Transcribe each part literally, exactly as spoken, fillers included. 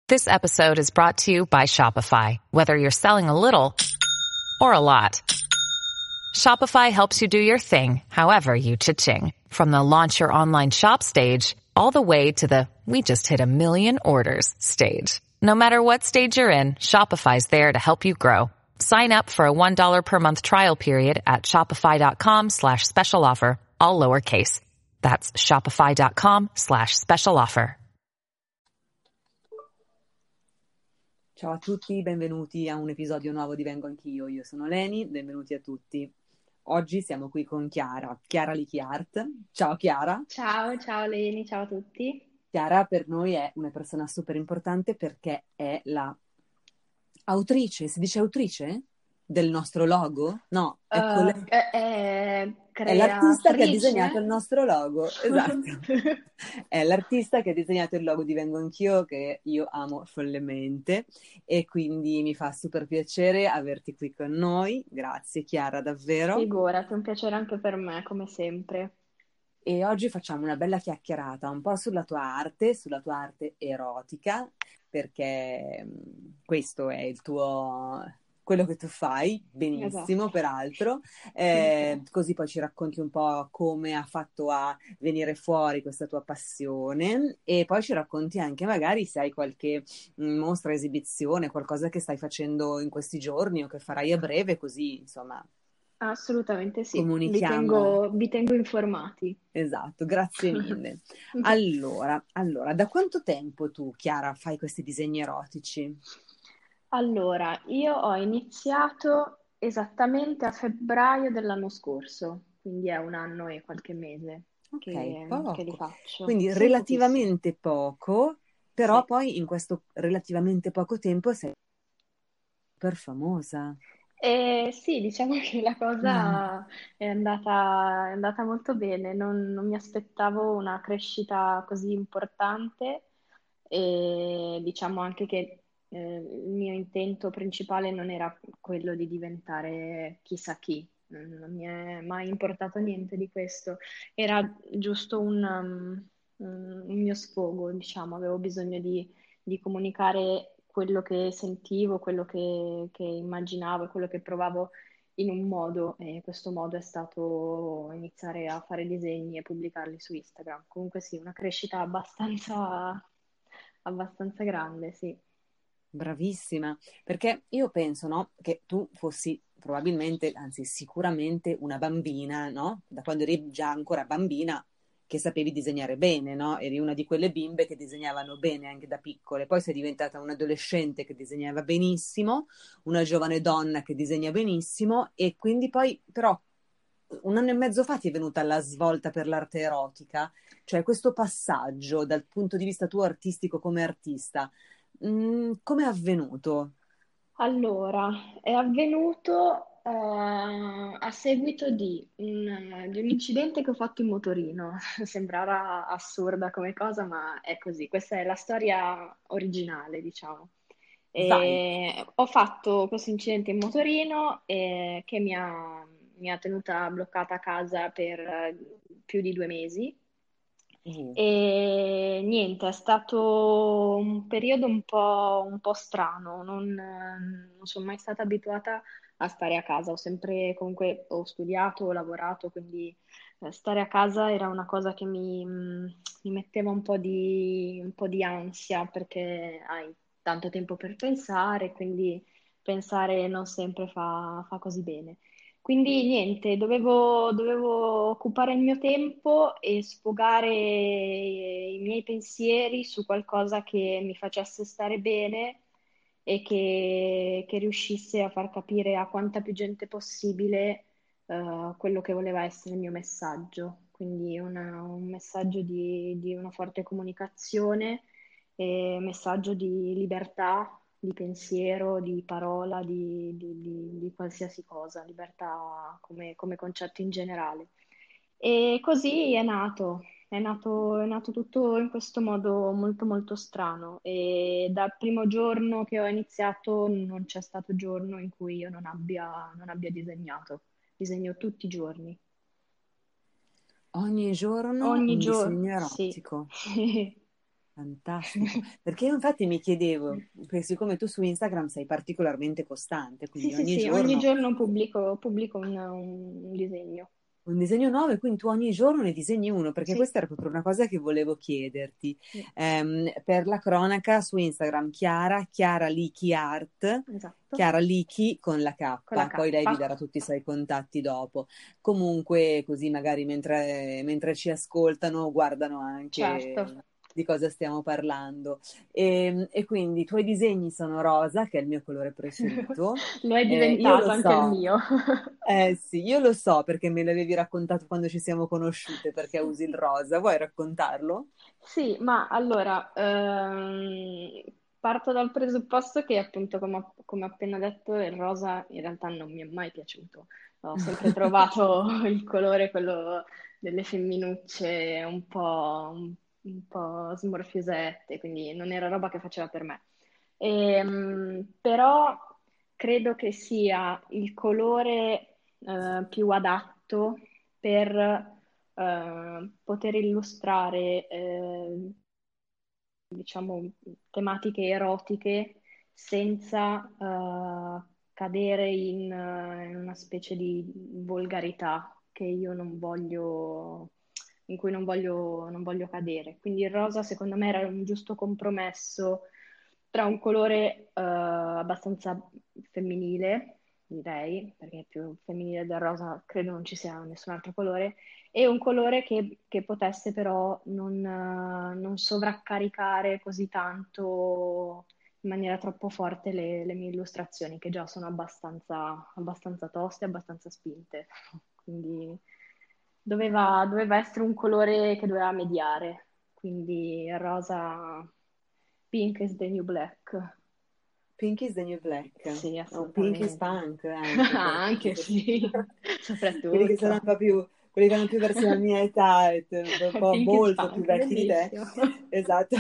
This episode is brought to you by Shopify. Whether you're selling a little or a lot, Shopify helps you do your thing, however you cha-ching. From the launch your online shop stage, all the way to the we just hit a million orders stage. No matter what stage you're in, Shopify's there to help you grow. Sign up for a one dollar per month trial period at shopify.com slash special offer, all lowercase. That's shopify.com slash special offer. Ciao a tutti, benvenuti a un episodio nuovo di Vengo Anch'io. Io sono Leni, benvenuti a tutti. Oggi siamo qui con Chiara, Chiara Lichiart. Ciao Chiara. Ciao, ciao Leni, ciao a tutti. Chiara per noi è una persona super importante perché è la autrice, si dice autrice? Del nostro logo? No, è, Uh, quella- è, è è l'artista che ha creatrice. disegnato il nostro logo, esatto. È l'artista che ha disegnato il logo di Vengo Anch'io, che io amo follemente, e quindi mi fa super piacere averti qui con noi. Grazie Chiara, davvero. Figurati, è un piacere anche per me, come sempre. E oggi facciamo una bella chiacchierata un po' sulla tua arte, sulla tua arte erotica, perché mh, questo è il tuo, quello che tu fai, benissimo Esatto. peraltro. Eh, così poi ci racconti un po' come ha fatto a venire fuori questa tua passione, e poi ci racconti anche magari se hai qualche mh, mostra, esibizione, qualcosa che stai facendo in questi giorni o che farai a breve, così insomma Assolutamente sì, vi comunichiamo. tengo, vi tengo informati. Esatto, grazie mille. Allora, allora, da quanto tempo tu, Chiara, fai questi disegni erotici? Allora, io ho iniziato esattamente a febbraio dell'anno scorso, quindi è un anno e qualche mese Ok, che, che li poco. faccio. Quindi Sì, pochissimo. relativamente poco, però Sì. poi in questo relativamente poco tempo sei super famosa. Eh, sì, diciamo che la cosa è andata, è andata molto bene, non, non mi aspettavo una crescita così importante e diciamo anche che eh, il mio intento principale non era quello di diventare chissà chi, non mi è mai importato niente di questo, era giusto un, um, un mio sfogo, diciamo, avevo bisogno di di comunicare quello che sentivo, quello che, che immaginavo, quello che provavo in un modo, e questo modo è stato iniziare a fare disegni e pubblicarli su Instagram. Comunque sì, una crescita abbastanza, abbastanza grande, sì. Bravissima, perché io penso, no, che tu fossi probabilmente, anzi sicuramente una bambina, no? Da quando eri già ancora bambina, che sapevi disegnare bene, no? Eri una di quelle bimbe che disegnavano bene anche da piccole. Poi sei diventata un'adolescente che disegnava benissimo, una giovane donna che disegna benissimo, e quindi poi però un anno e mezzo fa ti è venuta la svolta per l'arte erotica, cioè questo passaggio dal punto di vista tuo artistico come artista. Mm, come è avvenuto? Allora, è avvenuto eh, a seguito di un, di un incidente che ho fatto in motorino. Sembrava assurda come cosa, ma è così. Questa è la storia originale, diciamo. Vai. E ho fatto questo incidente in motorino eh, che mi ha, mi ha tenuta bloccata a casa per eh, più di due mesi. Uh, E niente, è stato un periodo un po', un po' strano, non, non sono mai stata abituata a stare a casa, ho sempre comunque ho studiato, ho lavorato, quindi eh, stare a casa era una cosa che mi, mi metteva un po' di, un po' di ansia perché hai tanto tempo per pensare, quindi pensare non sempre fa fa così bene. Quindi niente, dovevo, dovevo occupare il mio tempo e sfogare i miei pensieri su qualcosa che mi facesse stare bene e che, che riuscisse a far capire a quanta più gente possibile eh, quello che voleva essere il mio messaggio. Quindi una- un messaggio di, di una forte comunicazione e un messaggio di libertà di pensiero, di parola, di, di- di- di qualsiasi cosa, libertà come, come concetto in generale. E così è nato, è nato, è nato tutto in questo modo molto molto strano e dal primo giorno che ho iniziato non c'è stato giorno in cui io non abbia, non abbia disegnato. Disegno tutti i giorni. ogni giorno Ogni un giorno, disegno sì. erotico. Fantastico, perché io infatti mi chiedevo, perché siccome tu su Instagram sei particolarmente costante, Sì, quindi sì, ogni sì, ogni giorno giorno pubblico, pubblico un, un disegno. un disegno nuovo e quindi tu ogni giorno ne disegni uno, perché Sì, questa era proprio una cosa che volevo chiederti. sì, Ehm, per la cronaca su Instagram, Chiara, Chiara Lichi Art, esatto, Chiara Lichi con la K, con la poi lei vi K. darà tutti i suoi contatti dopo. Comunque, così magari mentre, mentre ci ascoltano, guardano Certo, anche di cosa stiamo parlando. E, e quindi i tuoi disegni sono rosa, che è il mio colore preferito. lo è Eh, io lo diventato anche il so. mio. Eh sì, io lo so perché me l'avevi raccontato quando ci siamo conosciute, perché usi il rosa. Vuoi raccontarlo? Sì, ma allora, ehm, parto dal presupposto che appunto, come, ho come ho appena detto, il rosa in realtà non mi è mai piaciuto. Ho sempre trovato il colore, quello delle femminucce, un po', un, un po' smorfiosette, quindi non era roba che faceva per me. Ehm, però credo che sia il colore eh, più adatto per eh, poter illustrare, eh, diciamo, tematiche erotiche senza eh, cadere in, eh, in una specie di volgarità che io non voglio, in cui non voglio, non voglio cadere. Quindi il rosa, secondo me, era un giusto compromesso tra un colore eh, abbastanza femminile, direi, perché più femminile del rosa credo non ci sia nessun altro colore, e un colore che, che potesse però non, eh, non sovraccaricare così tanto in maniera troppo forte le, le mie illustrazioni, che già sono abbastanza, abbastanza toste, abbastanza spinte. Quindi doveva, doveva essere un colore che doveva mediare, quindi il rosa, pink is the new black. Pink is the new black, Sì, o Pink is assolutamente. punk anche, per Anche sì, quelli che sono un soprattutto. po' più, quelli che hanno più verso la mia età, e te- un po' Pink is molto più punk, vecchi di te, bellissimo. esatto.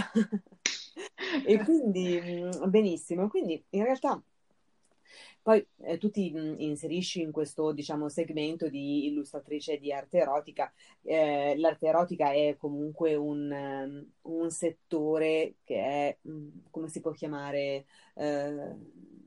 E quindi, mh, benissimo, quindi in realtà poi eh, tu ti mh, inserisci in questo, diciamo, segmento di illustratrice di arte erotica. Eh, l'arte erotica è comunque un, ehm, un settore che è, mh, come si può chiamare, eh,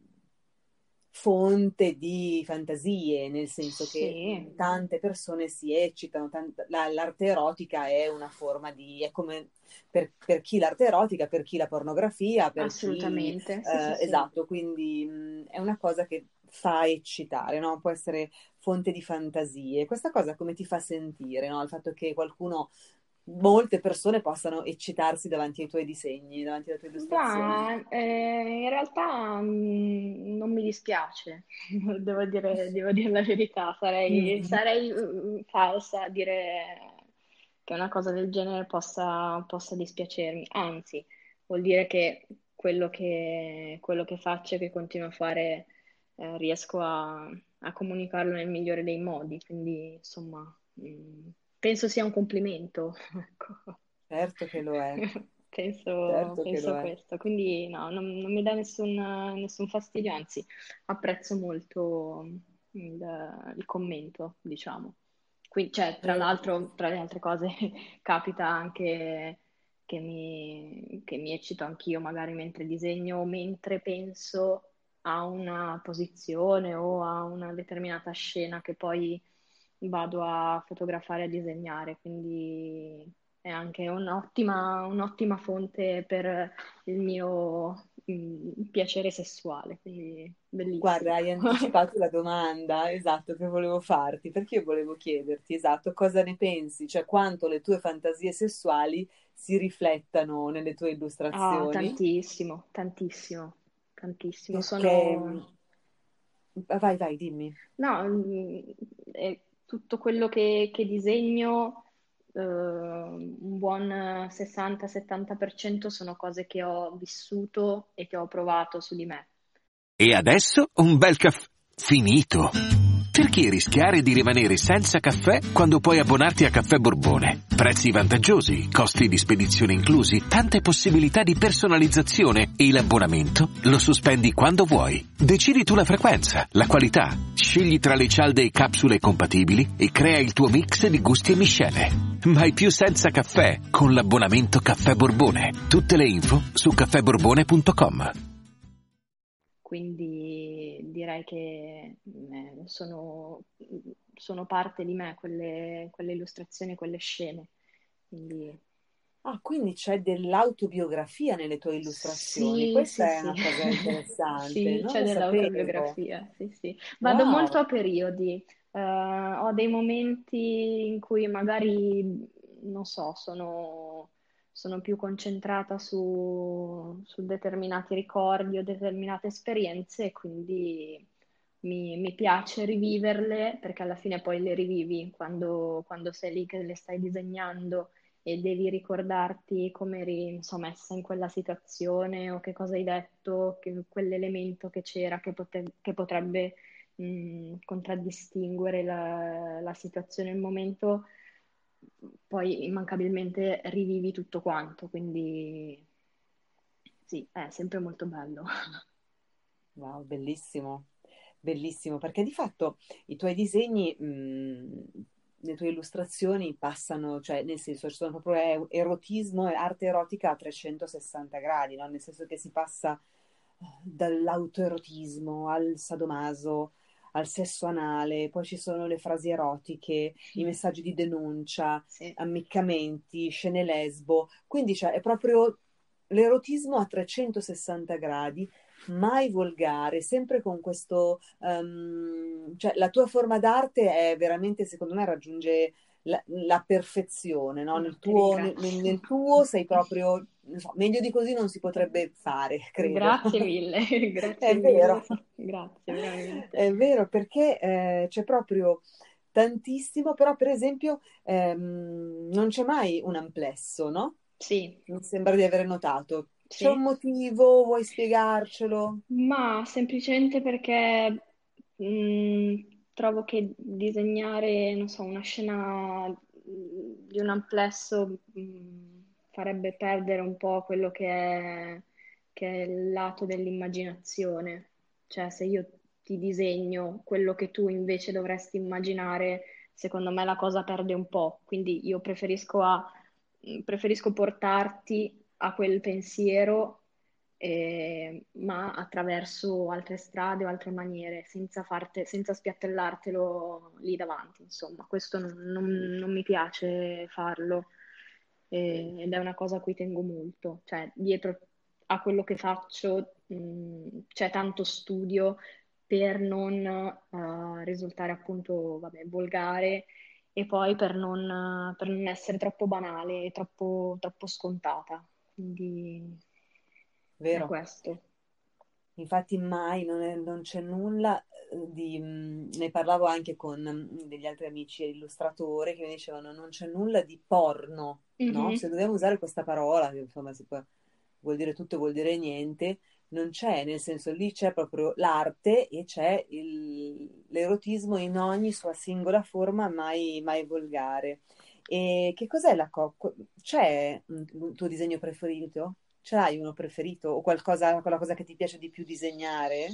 fonte di fantasie, nel senso che Sì, mh, tante persone si eccitano, tant- la- l'arte erotica è una forma di, è come per, per chi l'arte erotica, per chi la pornografia, per chi, assolutamente. Sì, sì, eh, sì. esatto, quindi mh, è una cosa che fa eccitare, no? Può essere fonte di fantasie. Questa cosa come ti fa sentire, no? Il fatto che qualcuno, molte persone possano eccitarsi davanti ai tuoi disegni, davanti alle tue illustrazioni. Ma eh, in realtà mm, non mi dispiace, devo dire, devo dire la verità, sarei, Mm. sarei mm, falsa a dire che una cosa del genere possa, possa dispiacermi, anzi, vuol dire che quello che, quello che faccio e che continuo a fare eh, riesco a, a comunicarlo nel migliore dei modi, quindi insomma, mm, penso sia un complimento, ecco. Certo che lo è, Penso, certo che lo penso è. questo, quindi no, non, non mi dà nessun, nessun fastidio, anzi apprezzo molto il, il commento, diciamo. Qui, cioè, tra Eh, l'altro, tra le altre cose, capita anche che mi, che mi eccito anch'io, magari mentre disegno o mentre penso a una posizione o a una determinata scena che poi vado a fotografare e a disegnare, quindi è anche un'ottima, un'ottima fonte per il mio mm, piacere sessuale, quindi Guarda, bellissimo. hai anticipato la domanda, esatto, che volevo farti, perché io volevo chiederti, esatto, cosa ne pensi, cioè quanto le tue fantasie sessuali si riflettano nelle tue Ah, illustrazioni, tantissimo, tantissimo, tantissimo. perché... Sono, Vai, vai, dimmi. no, mm, è tutto quello che, che disegno, eh, un buon sessanta-settanta per cento sono cose che ho vissuto e che ho provato su di me. E adesso un bel caffè finito. Perché rischiare di rimanere senza caffè quando puoi abbonarti a Caffè Borbone? Prezzi vantaggiosi, costi di spedizione inclusi, tante possibilità di personalizzazione e l'abbonamento lo sospendi quando vuoi. Decidi tu la frequenza, la qualità, scegli tra le cialde e capsule compatibili e crea il tuo mix di gusti e miscele. Mai più senza caffè con l'abbonamento Caffè Borbone. Tutte le info su caffè borbone punto com. Quindi direi che eh, sono, sono parte di me quelle, quelle illustrazioni, quelle scene. Quindi Ah, quindi c'è dell'autobiografia nelle tue illustrazioni. sì, Questa sì, è sì, una cosa interessante, sì, non c'è lo sapevo. dell'autobiografia, sì, sì. Vado molto Wow. a periodi. Eh, ho dei momenti in cui magari, non so, sono, sono più concentrata su, su determinati ricordi o determinate esperienze e quindi mi, mi piace riviverle perché alla fine poi le rivivi quando, quando sei lì che le stai disegnando e devi ricordarti come eri, non so, messa in quella situazione o che cosa hai detto, che- quell'elemento che c'era che, pote- che potrebbe mh, contraddistinguere la, la situazione, il momento, poi immancabilmente rivivi tutto quanto, quindi sì, è sempre molto bello. Wow, bellissimo, bellissimo, perché di fatto i tuoi disegni, mh, le tue illustrazioni passano, cioè nel senso ci sono proprio e- erotismo e arte erotica a trecentosessanta gradi, no? Nel senso che si passa eh, dall'autoerotismo al sadomaso, al sesso anale, poi ci sono le frasi erotiche, i messaggi di denuncia, Sì. ammiccamenti, scene lesbo, quindi cioè, è proprio l'erotismo a trecentosessanta gradi, mai volgare, sempre con questo, ehm, cioè la tua forma d'arte è veramente, secondo me, raggiunge la, la perfezione, no? No, Nel ti tuo, nel, nel- ringrazio. nel tuo sei proprio, non so, meglio di così non si potrebbe fare, credo. Grazie mille, È grazie vero, mille, grazie veramente. è vero, perché eh, c'è proprio tantissimo, però per esempio ehm, non c'è mai un amplesso, no? Sì, Mi sembra di aver notato. C'è un sì. motivo? Vuoi spiegarcelo? Ma semplicemente perché mh, trovo che disegnare, non so, una scena mh, di un amplesso mh, farebbe perdere un po' quello che è, che è il lato dell'immaginazione. Cioè, se io ti disegno quello che tu invece dovresti immaginare, secondo me la cosa perde un po'. Quindi io preferisco, a- preferisco portarti a quel pensiero eh, ma attraverso altre strade o altre maniere, senza farte- senza spiattellartelo lì davanti, insomma. Questo non, non- non mi piace farlo eh, ed è una cosa a cui tengo molto. Cioè, dietro a quello che faccio, mh, c'è tanto studio per non eh, risultare appunto, vabbè, volgare e poi per non, per non essere troppo banale e troppo, troppo scontata. Quindi è Vero? questo. Infatti mai non, è- non c'è nulla eh, di... mh, ne parlavo anche con mh, degli altri amici illustratori che mi dicevano non c'è nulla di porno, no? Se Mhm. dobbiamo usare questa parola, che insomma si può- vuol dire tutto, e vuol dire niente, non c'è, nel senso lì c'è proprio l'arte e c'è il- l'erotismo in ogni sua singola forma, mai, mai volgare. E che cos'è la cocco? C'è un, un tuo disegno preferito? Ce l'hai uno preferito o qualcosa, quella cosa che ti piace di più disegnare?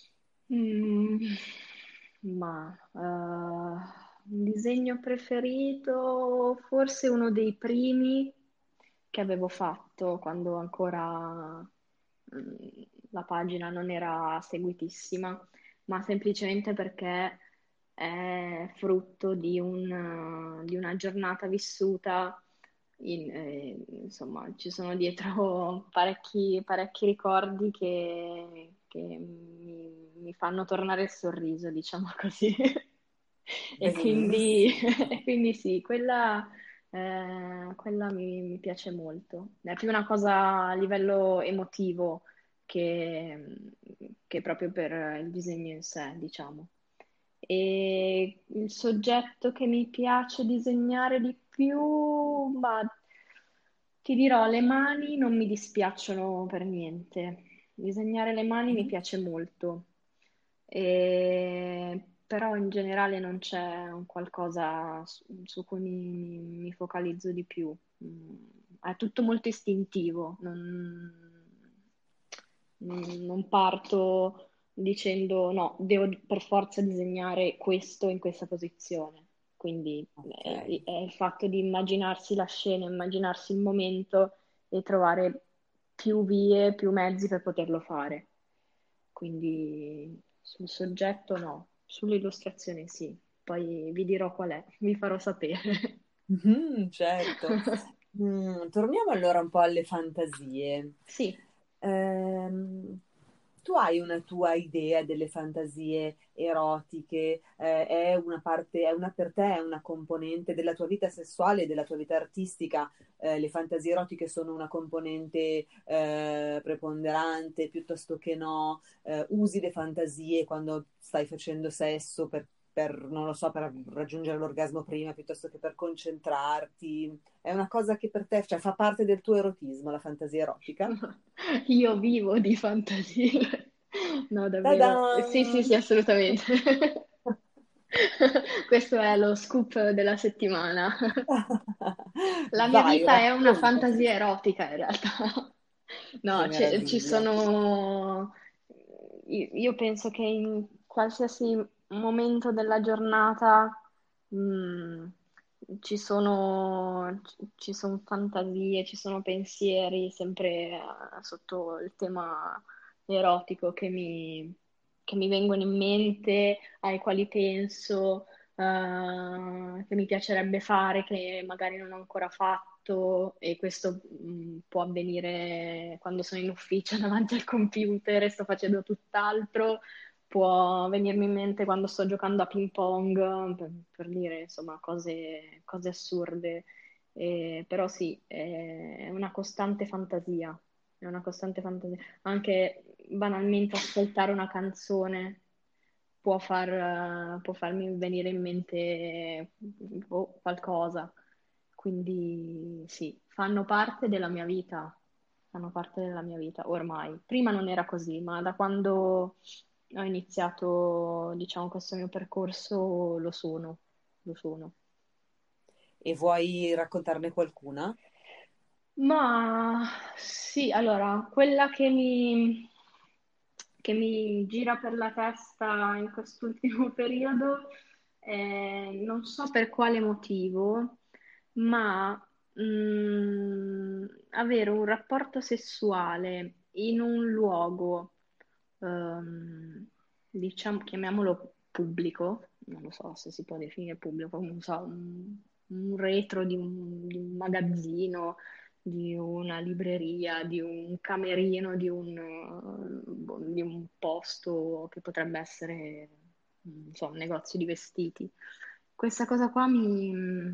Mm, ma eh, un disegno preferito, forse uno dei primi che avevo fatto quando ancora mm, la pagina non era seguitissima, ma semplicemente perché è frutto di un- di una giornata vissuta. In- eh, insomma, ci sono dietro parecchi, parecchi ricordi che, che mi, mi fanno tornare il sorriso, diciamo così. E quindi, Bellissimo. e quindi sì, quella, eh, quella mi, mi piace molto. È più una cosa a livello emotivo che, che proprio per il disegno in sé, diciamo. E il soggetto che mi piace disegnare di più, ma ti dirò, le mani non mi dispiacciono per niente. Disegnare le mani mi Mm? piace molto. E però in generale non c'è un qualcosa su, su cui mi, mi focalizzo di più. Mm, È tutto molto istintivo, non, non- non parto dicendo no, devo per forza disegnare questo in questa posizione. Quindi Ok. è, è il fatto di immaginarsi la scena, immaginarsi il momento e trovare più vie, più mezzi per poterlo fare. Quindi sul soggetto no, sull'illustrazione sì. Poi vi dirò qual è, vi farò sapere. Mhm, certo. Mm, torniamo allora un po' alle fantasie. Sì, Ehm, Tu hai una tua idea delle fantasie erotiche? Eh, è una parte, è una per te, è una componente della tua vita sessuale e della tua vita artistica? Eh, le fantasie erotiche sono una componente eh, preponderante piuttosto che no? Eh, usi le fantasie quando stai facendo sesso per, per, non lo so, per raggiungere l'orgasmo prima piuttosto che per concentrarti? È una cosa che per te, cioè, fa parte del tuo erotismo, la fantasia erotica? io vivo di fantasie. No, davvero. Sì, sì, Ta-da! sì, assolutamente. Questo è lo scoop della settimana. La mia Vai, vita è una raccontaci. fantasia erotica in realtà. Che No, ci, ci meraviglia. sono... Io io penso che in qualsiasi momento della giornata mm, ci sono, ci sono fantasie, ci sono pensieri, sempre eh, sotto il tema erotico che mi, che mi vengono in mente, ai quali penso eh, che mi piacerebbe fare, che magari non ho ancora fatto, e questo mh, può avvenire quando sono in ufficio davanti al computer e sto facendo tutt'altro, può venirmi in mente quando sto giocando a ping pong, per, per dire insomma cose, cose assurde. Eh, però sì, è una costante fantasia, è una costante fantasia. Anche banalmente ascoltare una canzone può far, eh, può farmi venire in mente boh, qualcosa. Quindi sì, fanno parte della mia vita, fanno parte della mia vita ormai. Prima non era così, ma da quando ho iniziato, diciamo, questo mio percorso lo sono, lo sono. E vuoi raccontarne qualcuna? Ma sì, allora, quella che mi, che mi gira per la testa in quest'ultimo periodo, eh, non so per quale motivo, ma mm, avere un rapporto sessuale in un luogo, ehm, diciamo, chiamiamolo pubblico, non lo so se si può definire pubblico, non so, un, un retro di un, di un magazzino, di una libreria, di un camerino, di un, eh, di un posto che potrebbe essere, non so, un negozio di vestiti. Questa cosa qua mi,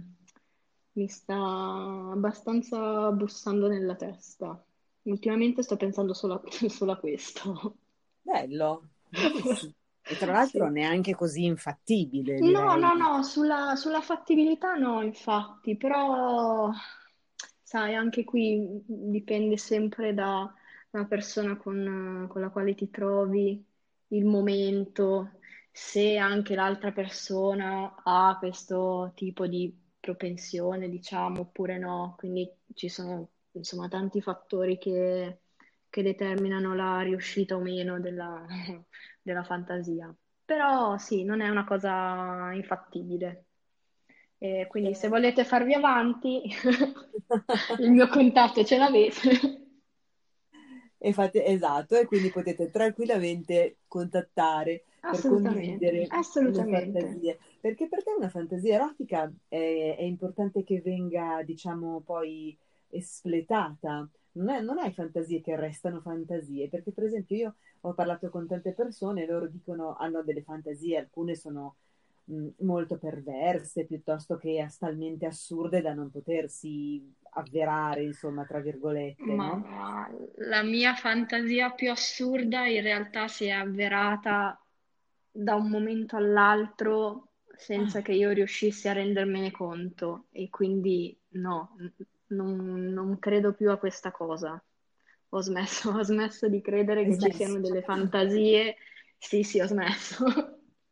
mi sta abbastanza bussando nella testa. Ultimamente sto pensando solo a, solo a questo. Bello, bellissimo. E tra l'altro Sì. neanche così infattibile, No, direi. no, no, sulla, sulla fattibilità no, infatti, però sai, anche qui dipende sempre da una persona con, con la quale ti trovi, il momento, se anche l'altra persona ha questo tipo di propensione, diciamo, oppure no. Quindi ci sono, insomma, tanti fattori che, che determinano la riuscita o meno della della fantasia. Però sì, non è una cosa infattibile. E quindi se Eh, volete farvi avanti, il mio contatto ce l'avete. E fate, esatto, e quindi potete tranquillamente contattare per Assolutamente, condividere le assolutamente. fantasie. Perché per te una fantasia erotica è, è importante che venga, diciamo, poi espletata. Non è- non hai fantasie che restano fantasie, perché per esempio io ho parlato con tante persone, loro dicono hanno delle fantasie, alcune sono mh, molto perverse, piuttosto che as- talmente assurde da non potersi avverare, insomma, tra virgolette, no? Ma la mia fantasia più assurda in realtà si è avverata da un momento all'altro senza Ah, che io riuscissi a rendermene conto e quindi no, n- non, non credo più a questa cosa. Ho smesso, ho smesso di credere hai che ci smesso? siano delle fantasie. Sì, sì, ho smesso.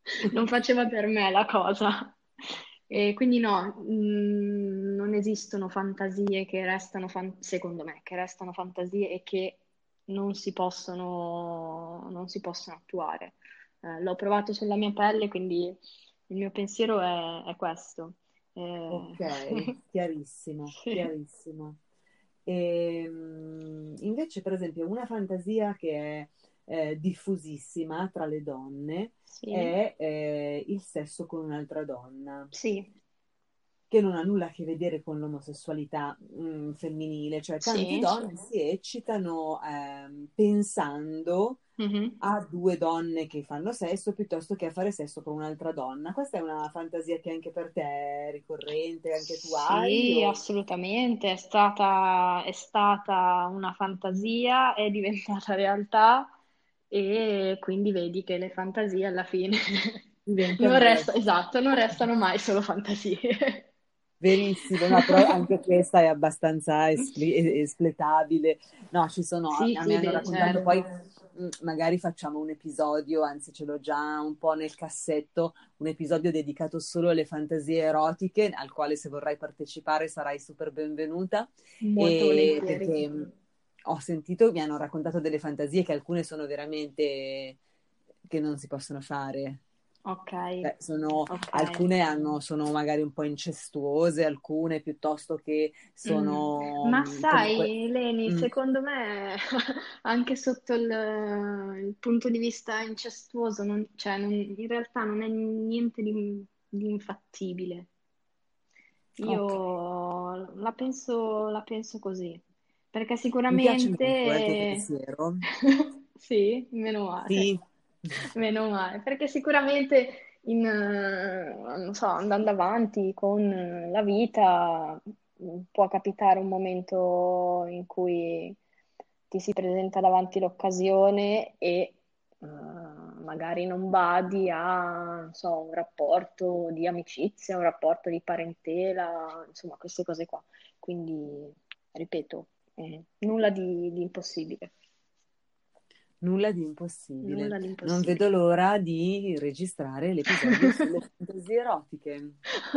non faceva per me la cosa. E quindi no, mh, non esistono fantasie che restano, fan- secondo me, che restano fantasie e che non si possono, non si possono attuare. Eh, l'ho provato sulla mia pelle, quindi il mio pensiero è, è questo. Eh, Ok, chiarissimo, sì, chiarissimo. E, mm, invece, per esempio, una fantasia che è eh, diffusissima tra le donne sì, è eh, il sesso con un'altra donna, sì, che non ha nulla a che vedere con l'omosessualità mm, femminile, cioè tante sì. donne si eccitano ehm, pensando Mhm. a due donne che fanno sesso piuttosto che a fare sesso con un'altra donna. Questa è una fantasia che anche per te è ricorrente, anche tu hai? Sì, O... assolutamente, è stata, è stata una fantasia, è diventata realtà e quindi vedi che le fantasie alla fine non Diventano resta, realtà. esatto, non restano mai solo fantasie. Verissimo, no, però anche questa è abbastanza espli- espletabile. No, ci sono, a Sì, a me sì, hanno beh, raccontato poi, certo. mh, magari facciamo un episodio, anzi ce l'ho già un po' nel cassetto, un episodio dedicato solo alle fantasie erotiche, al quale se vorrai partecipare sarai super benvenuta, Molto e volentieri. perché mh, ho sentito, mi hanno raccontato delle fantasie che alcune sono veramente che non si possono fare. Ok, Cioè, sono, ok. alcune hanno, sono magari un po' incestuose, alcune piuttosto che Mm. sono Ma mh, comunque... sai, Leni, Mm, secondo me anche sotto il, il punto di vista incestuoso, non- cioè, non- in realtà non è niente di, di infattibile. ok, Io la penso, la penso così, perché mi piace molto eh, il tuo sicuramente pensiero. sì, meno male, Sì, meno male, perché sicuramente in, eh, non so, andando avanti con la vita mh, può capitare un momento in cui ti si presenta davanti l'occasione e eh, magari non badi a, non so, un rapporto di amicizia, un rapporto di parentela, insomma, queste cose qua. Quindi, ripeto, eh, nulla di, di impossibile, nulla di impossibile. nulla di Non vedo impossibile. l'ora di registrare l'episodio sulle fantasie erotiche.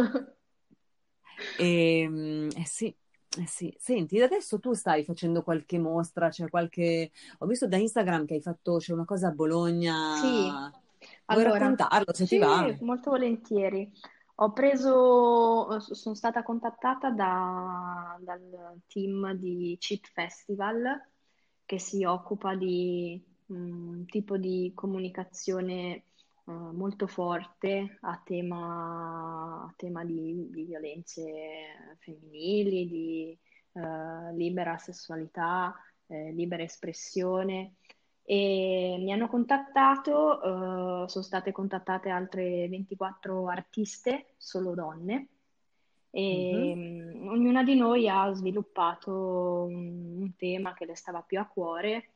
E, mm, eh sì, eh sì. Senti, adesso tu stai facendo qualche mostra, c'è qualche... Ho visto da Instagram che hai fatto, c'è una cosa a Sì, Bologna. Vuoi allora, raccontarlo se ti sì, va? molto volentieri. Ho preso, sono stata contattata da- dal team di Cheat Festival che si occupa di un tipo di comunicazione eh, molto forte a tema, a tema di, di violenze femminili, di eh, libera sessualità, eh, libera espressione e mi hanno contattato, eh, sono state contattate altre ventiquattro artiste, solo donne, e Mhm. mm, ognuna di noi ha sviluppato un, un tema che le stava più a cuore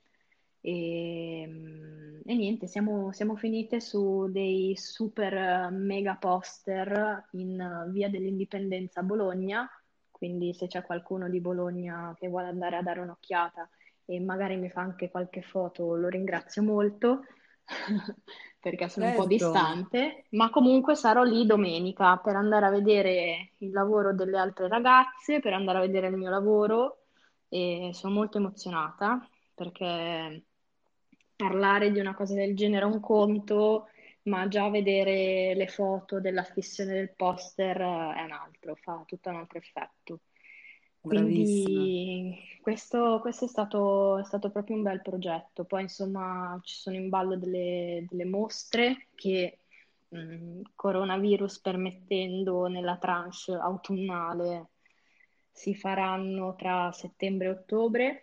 e, mm, e niente, siamo, siamo finite su dei super eh, mega poster in eh, Via dell'Indipendenza a Bologna, quindi se c'è qualcuno di Bologna che vuole andare a dare un'occhiata e magari mi fa anche qualche foto, lo ringrazio molto perché sono un po' Certo, distante, ma comunque sarò lì domenica per andare a vedere il lavoro delle altre ragazze, per andare a vedere il mio lavoro e sono molto emozionata perché parlare di una cosa del genere è un conto, ma già vedere le foto della fissione del poster eh, è un altro, fa tutto un altro effetto. bravissima. Quindi questo, questo è stato, è stato proprio un bel progetto. Poi insomma ci sono in ballo delle, delle mostre che mh, coronavirus permettendo nella tranche autunnale si faranno tra settembre e ottobre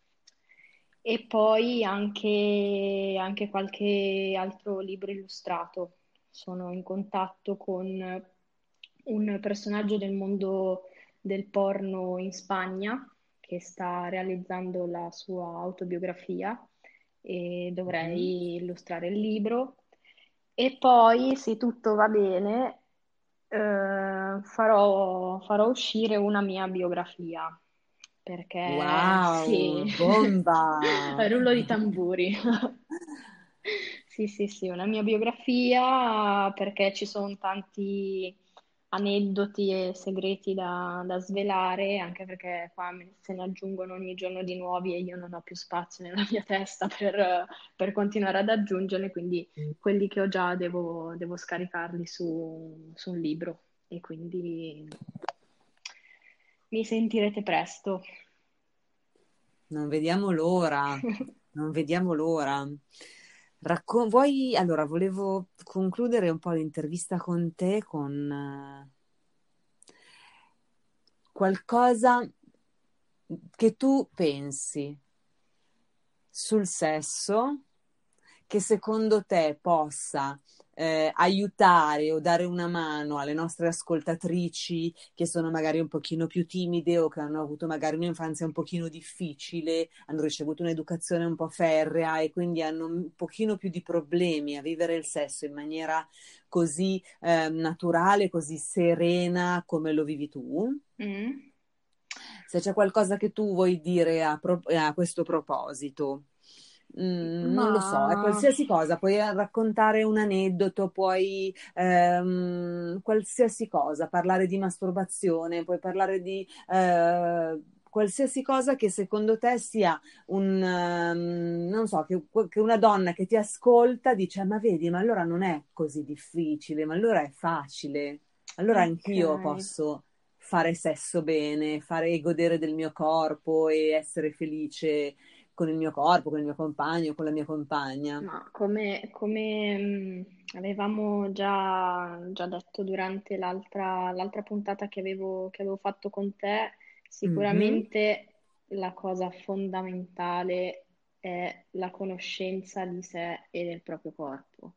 e poi anche, anche qualche altro libro illustrato. Sono in contatto con un personaggio del mondo del porno in Spagna che sta realizzando la sua autobiografia e Mhm. dovrei illustrare il libro. E poi, se tutto va bene, eh, farò, farò uscire una mia biografia, perché sì, Wow, bomba! rullo di tamburi. Sì, sì, sì, una mia biografia perché ci sono tanti aneddoti e segreti da, da svelare, anche perché qua me- se ne aggiungono ogni giorno di nuovi e io non ho più spazio nella mia testa per, per continuare ad aggiungerli, quindi quelli che ho già devo, devo scaricarli su, su un libro e quindi mi sentirete presto. Non vediamo l'ora, non vediamo l'ora. Racco- vuoi... Allora, volevo concludere un po' l'intervista con te con eh, qualcosa che tu pensi sul sesso che secondo te possa eh, aiutare o dare una mano alle nostre ascoltatrici che sono magari un pochino più timide o che hanno avuto magari un'infanzia un pochino difficile, hanno ricevuto un'educazione un po' ferrea e quindi hanno un pochino più di problemi a vivere il sesso in maniera così eh, naturale, così serena come lo vivi tu? Mm. Se c'è qualcosa che tu vuoi dire a, pro- a questo proposito. Mm, non lo so, è Ma qualsiasi cosa, puoi raccontare un aneddoto, puoi ehm, qualsiasi cosa, parlare di masturbazione, puoi parlare di eh, qualsiasi cosa che secondo te sia un, ehm, non so, che, che una donna che ti ascolta dice, ma vedi, ma allora non è così difficile, ma allora è facile, allora ok. anch'io posso fare sesso bene, fare godere del mio corpo e essere felice con il mio corpo, con il mio compagno, con la mia compagna. Ma come, come, mh, avevamo già, già detto durante l'altra l'altra puntata che avevo, che avevo fatto con te, Mhm. sicuramente la cosa fondamentale è la conoscenza di sé e del proprio corpo.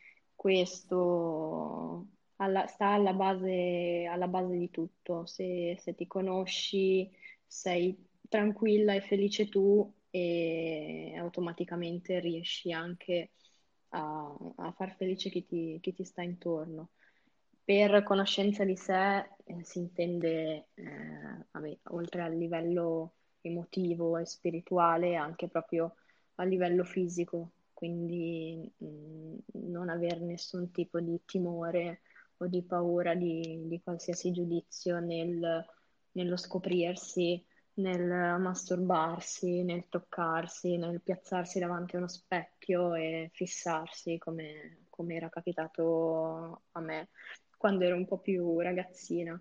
Questo alla- sta alla base, alla base di tutto. Se, se ti conosci, sei tranquilla e felice tu e automaticamente riesci anche a, a far felice chi ti, chi ti sta intorno. Per conoscenza di sé eh, si intende, eh, vabbè, oltre al livello emotivo e spirituale, anche proprio a livello fisico, quindi mh, non avere nessun tipo di timore o di paura di, di qualsiasi giudizio nel- nello scoprirsi, nel masturbarsi, nel toccarsi, nel piazzarsi davanti a uno specchio e fissarsi come, come era capitato a me quando ero un po' più ragazzina.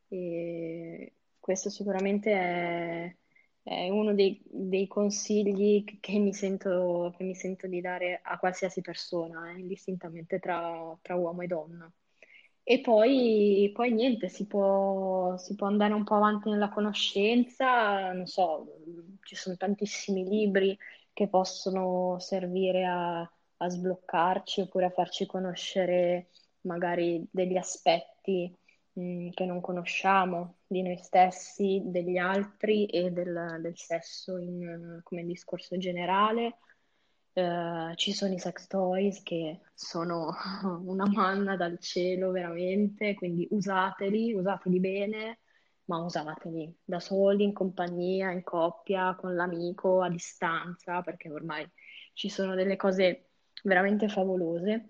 E questo sicuramente è, è uno dei, dei consigli che mi sento, che mi sento di dare a qualsiasi persona, eh, indistintamente tra, tra uomo e donna. E poi, poi niente, si può, si può andare un po' avanti nella conoscenza, non so, ci sono tantissimi libri che possono servire a, a sbloccarci oppure a farci conoscere magari degli aspetti mh, che non conosciamo di noi stessi, degli altri e del, del sesso in- come discorso generale. Eh, ci sono i sex toys che sono una manna dal cielo veramente, quindi usateli, usateli bene, ma usateli da soli, in compagnia, in coppia, con l'amico, a distanza, perché ormai ci sono delle cose veramente favolose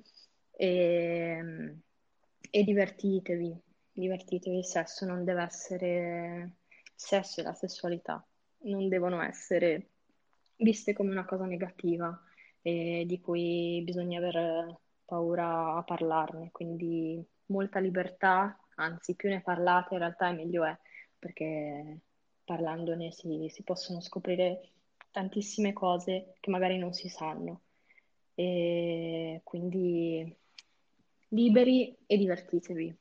e, e divertitevi, divertitevi, il sesso non deve essere, il sesso e la sessualità non devono essere viste come una cosa negativa e di cui bisogna aver paura a parlarne, quindi molta libertà, anzi più ne parlate in realtà e meglio è, perché parlandone si, si possono scoprire tantissime cose che magari non si sanno. E quindi liberi e divertitevi.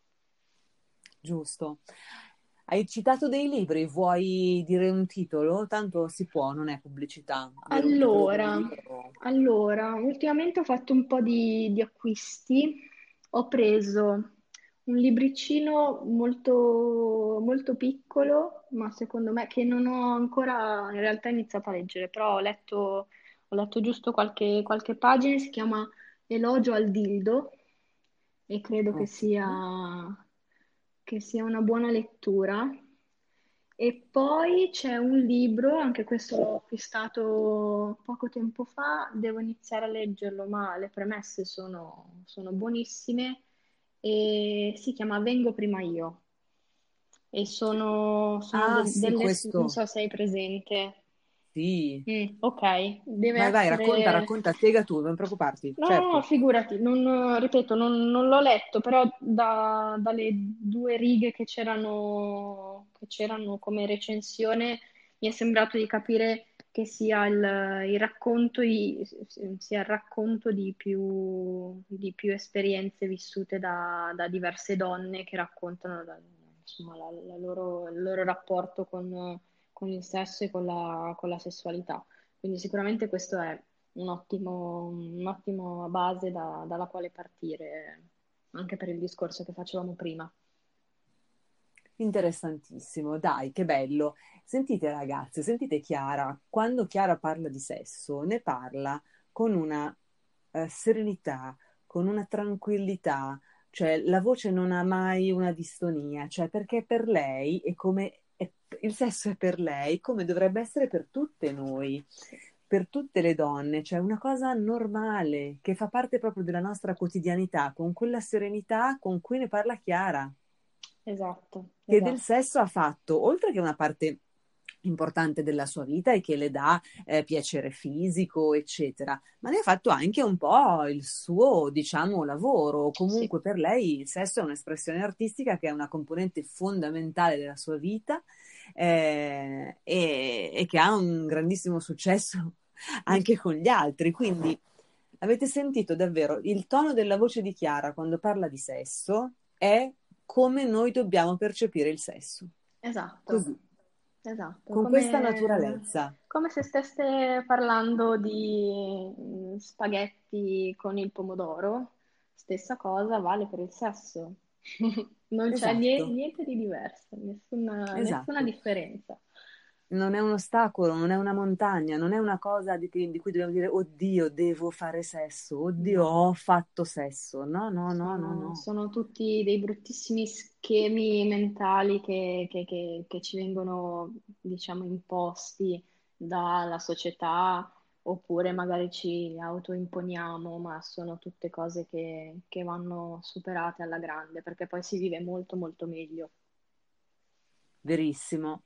Giusto. Hai citato dei libri, vuoi dire un titolo? Tanto si può, non è pubblicità, dire un titolo di un Allora, libro. allora, ultimamente ho fatto un po' di, di acquisti. Ho preso un libricino molto, molto piccolo, ma secondo me che non ho ancora in realtà iniziato a leggere, però ho letto, ho letto giusto qualche, qualche pagina, si chiama Elogio al dildo e credo che Ok. sia, che sia una buona lettura. E poi c'è un libro, anche questo l'ho acquistato poco tempo fa, devo iniziare a leggerlo, ma le premesse sono, sono buonissime, e si chiama Vengo prima io. E sono, sono Ah, de- sì, delle, non questo, so se hai presente. sì. Mm, ok, deve Vai, vai, racconta, essere... racconta, spiega tu, non preoccuparti, No, no, no, certo. figurati, non, ripeto, non, non l'ho letto, però da- dalle due righe che c'erano che c'erano come recensione mi è sembrato di capire che sia il, il racconto, i- sia il racconto di più, di più esperienze vissute da, da diverse donne che raccontano la, insomma, la- la loro- il loro rapporto con, con il sesso e con la, con la sessualità. Quindi sicuramente questo è un ottimo, un'ottima base da- dalla quale partire, anche per il discorso che facevamo prima. Interessantissimo, dai, che bello. Sentite ragazze, sentite Chiara, quando Chiara parla di sesso, ne parla con una eh, serenità, con una tranquillità, cioè la voce non ha mai una distonia, cioè perché per lei è come è- il sesso è per lei come dovrebbe essere per tutte noi, Sì, per tutte le donne, cioè una cosa normale che fa parte proprio della nostra quotidianità, con quella serenità con cui ne parla Chiara esatto, che del esatto. sesso ha fatto, oltre che una parte importante della sua vita e che le dà eh, piacere fisico, eccetera, ma ne ha fatto anche un po' il suo, diciamo, lavoro. Sì, Comunque per lei il sesso è un'espressione artistica che è una componente fondamentale della sua vita eh, e, e che ha un grandissimo successo anche con gli altri. Quindi avete sentito davvero il tono della voce di Chiara quando parla di sesso è come noi dobbiamo percepire il sesso. esatto, Così, esatto. con questa Come, naturalezza. come se stesse parlando di mm, spaghetti con il pomodoro, stessa cosa vale per il sesso. Non c'è nie- Esatto, niente di diverso, nessuna, nessuna esatto. differenza. Non è un ostacolo, non è una montagna, non è una cosa di, cui di cui dobbiamo dire, oddio, devo fare sesso, oddio, No. ho fatto sesso. No, no, no, no, Sono, no. sono tutti dei bruttissimi schemi mentali che, che- che- che ci vengono, diciamo, imposti dalla società, oppure magari ci autoimponiamo, ma sono tutte cose che, che vanno superate alla grande, perché poi si vive molto molto meglio. Verissimo,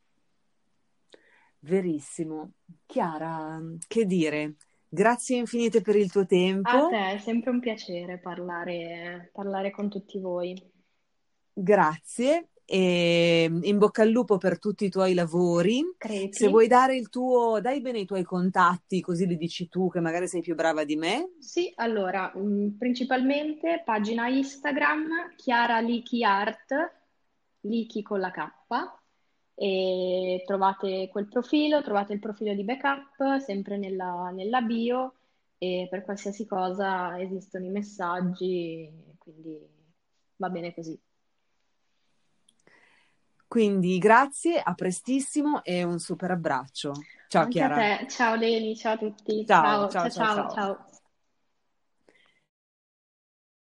verissimo. Chiara, che dire? Grazie infinite per il tuo A tempo. te è sempre un piacere parlare, parlare con tutti voi. Grazie e in bocca al lupo per tutti i tuoi lavori. Se Crepi? vuoi dare il tuo, dai bene i tuoi contatti, così li dici tu, che magari sei più brava di me. Sì, allora, mh, principalmente pagina Instagram, Chiara Liki Art, Liki con la K, e trovate quel profilo, trovate il profilo di backup, sempre nella, nella bio, e per qualsiasi cosa esistono i messaggi, quindi va bene così. Quindi grazie, a prestissimo e un super abbraccio. Ciao Anche a Chiara. te, ciao Leni, ciao a tutti, Ciao, ciao, ciao, ciao, ciao, ciao, ciao. ciao.